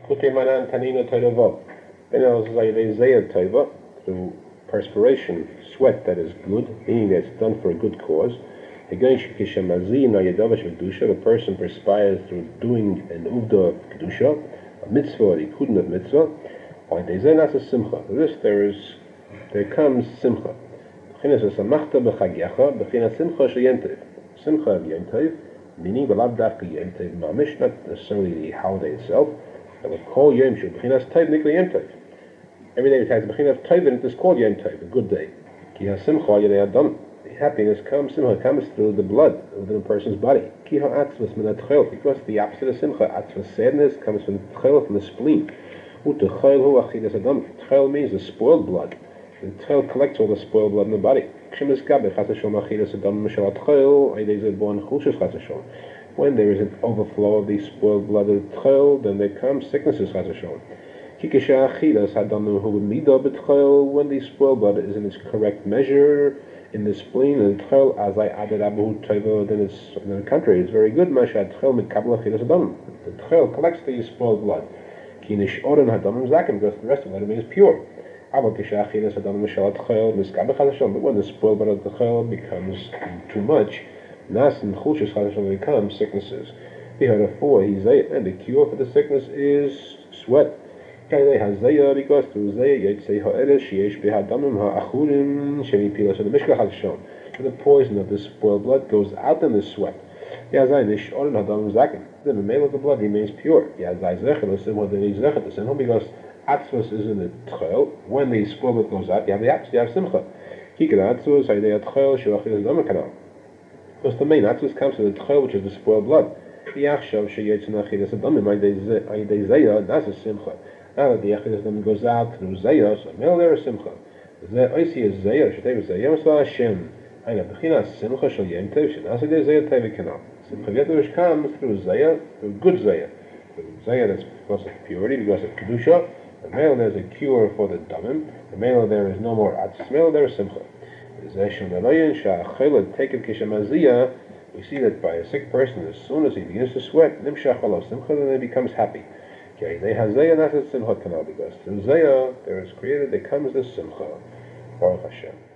through perspiration, sweat that is good, meaning that it's done for a good cause. The person perspires through doing an uvda of kedusha, a mitzvah, a ikudin of mitzvah. By this there comes simcha. Simcha of Yom Tov, meaning not necessarily the holiday itself. That would call Yom Tov b'chinas Tov nikla Yom Tov. Every day it has b'chinas Tov and it is called Yom Tov, a good day. The happiness comes, simcha comes through the blood within a person's body. Because the opposite of simcha, atzvas, sadness, comes from the spleen. Tchel means the spoiled blood. The tchel collects all the spoiled blood in the body. When there is an overflow of the spoiled blood of the tchel, then there come sicknesses. When the spoiled blood is in its correct measure in the spleen and tchel, as I added then it's on the contrary, it's very good. The tchel collects the spoiled blood. Because the rest of it remains pure. But when the spoiled blood of the tchel becomes too much, becomes sicknesses. And the cure for the sickness is sweat. Because through the poison of the spoiled blood goes out in the sweat. Then the male of the blood remains pure. Because atzvus is in the tchel. When the spoiled blood goes out, you have the atzvus, you have simcha. Because the main atzvus comes from the tchel, which is the spoiled blood. Now that the achilas dam goes out through zayah, so male there is simcha. Oisi is zayah, shetei zayah, so Hashem. Aina b'chinas simcha shel yom tov, shenasi de zayah tevi kanal. Simcha Yetush comes through zayah, through good zayah. Through zayah that's because of purity, because of kedusha. The male there is a cure for the damim. The male there is no more atzis. Male there is simcha. We see that by a sick person, as soon as he begins to sweat, nimshach alav simcha, then he becomes happy. Okay, they have zayah, not simcha kanal, because through zayah there is created, there comes the simcha. Baruch Hashem.